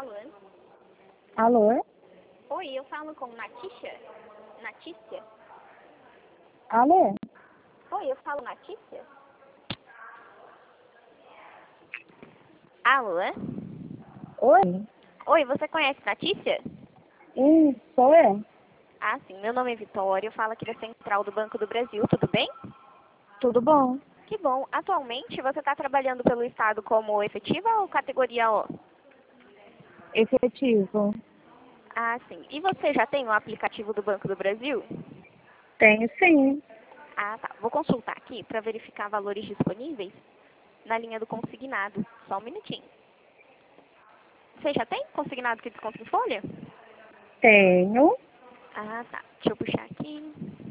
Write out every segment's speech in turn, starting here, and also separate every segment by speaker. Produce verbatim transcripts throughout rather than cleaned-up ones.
Speaker 1: Alô?
Speaker 2: Alô?
Speaker 1: Oi, eu falo com Natícia? Natícia?
Speaker 2: Alô?
Speaker 1: Oi, eu falo Natícia? Alô?
Speaker 2: Oi?
Speaker 1: Oi, você conhece Natícia?
Speaker 2: Hum, sou eu.
Speaker 1: Ah, sim. Meu nome é Vitória, eu falo aqui da Central do Banco do Brasil, tudo bem?
Speaker 2: Tudo bom?
Speaker 1: Que bom. Atualmente, você está trabalhando pelo Estado como efetiva ou categoria O?
Speaker 2: Efetivo.
Speaker 1: Ah, sim. E você já tem o aplicativo do Banco do Brasil?
Speaker 2: Tenho sim.
Speaker 1: Ah, tá. Vou consultar aqui para verificar valores disponíveis na linha do consignado. Só um minutinho. Você já tem consignado que desconto em folha?
Speaker 2: Tenho.
Speaker 1: Ah, tá. Deixa eu puxar aqui.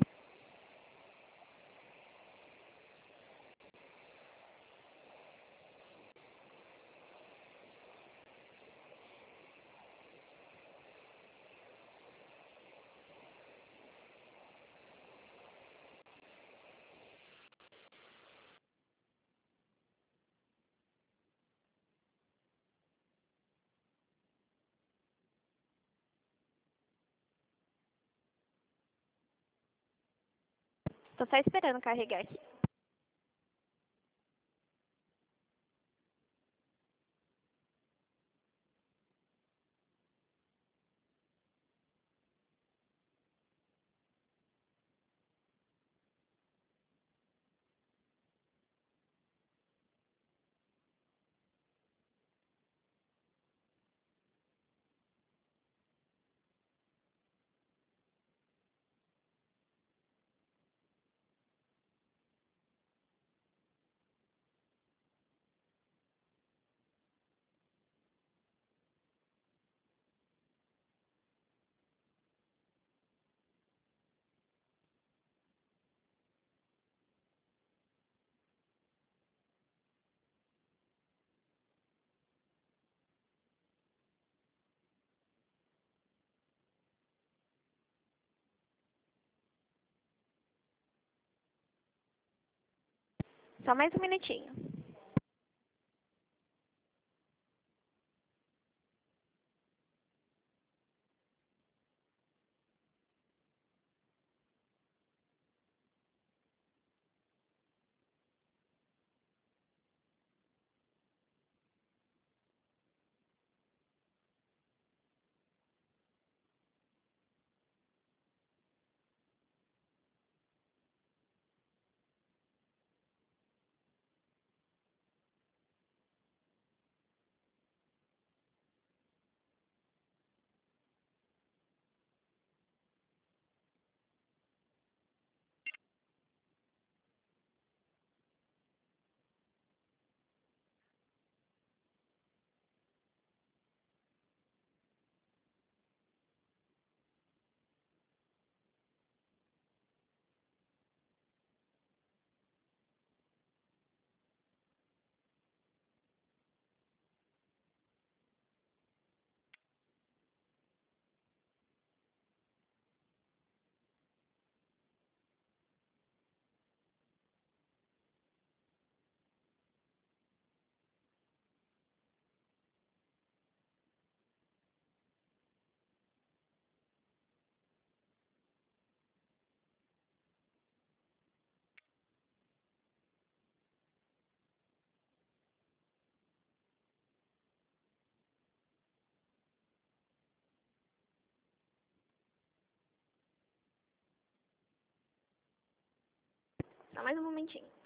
Speaker 1: Tô só esperando carregar aqui. Só mais um minutinho. Só mais um momentinho.